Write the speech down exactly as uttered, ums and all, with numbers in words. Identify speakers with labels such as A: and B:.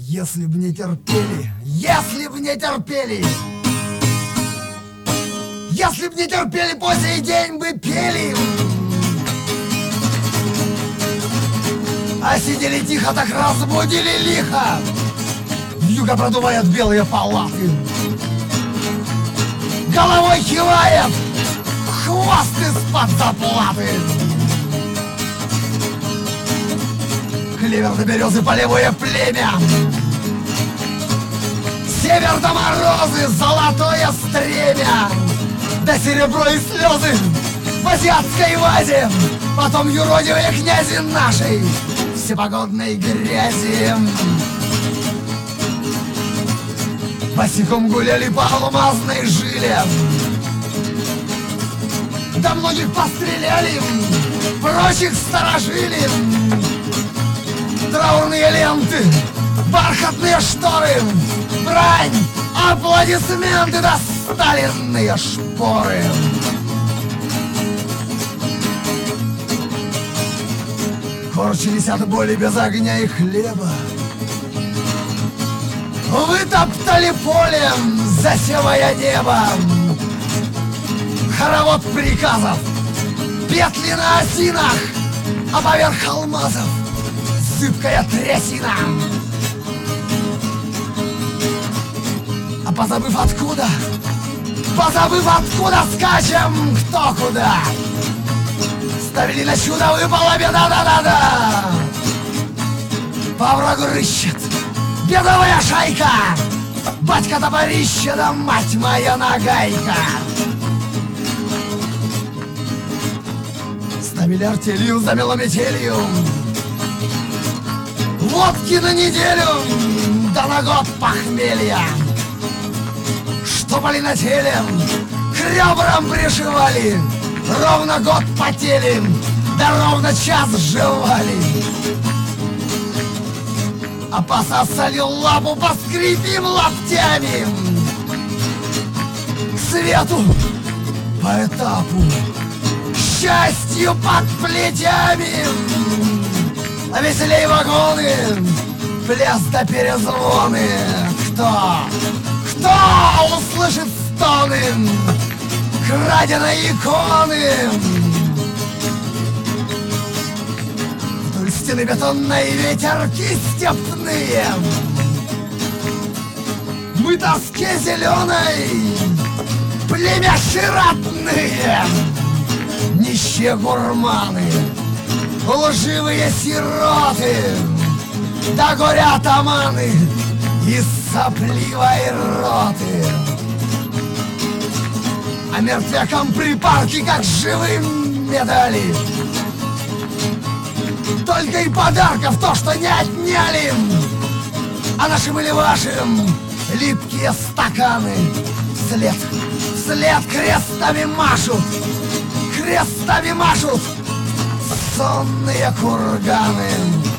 A: Если б не терпели, если б не терпели, если б не терпели, по сей день бы пели. А сидели тихо, так разбудили лихо. Вьюга продувает белые палаты, головой кивает, хвост из-под заплаты. Клевер до березы, полевое племя, север до морозы, золотое стремя, да серебро и слезы в азиатской вазе. Потом юродивые князи нашей всепогодной грязи. Босиком гуляли по алмазной жиле, да многих постреляли, прочих сторожили. Траурные ленты, бархатные шторы, брань, аплодисменты, да сталинные шпоры. Корчились от боли без огня и хлеба, вытоптали полем, засевая небо. Хоровод приказов, петли на осинах, а поверх алмазов зыбкая трясина. А позабыв откуда, позабыв откуда, скачем кто куда. Ставили на чудо, выпала беда, да-да-да. По врагу рыщет бедовая шайка, батька топорище, да мать моя нагайка. Ставили артелью, замело метелью, водки на неделю, да на год похмелья. Штопали на теле, к ребрам пришивали, ровно год потели, да ровно час жевали. А пососали лапу, поскрипим лаптями к свету по этапу, счастью под плетями. А веселей вагоны, пляс да перезвоны. Кто, кто услышит стоны краденой иконы? Вдоль стены бетонной ветерки степные, мы тоске зеленой, племя широтные, нищие гурманы, лживые сироты, да горя атаманы из сопливой роты. А мертвякам припарки, как живым, медали. Только и подарков то, что не отняли. А нашим или вашим липкие стаканы вслед, вслед крестами машут, крестами машут сонные курганы.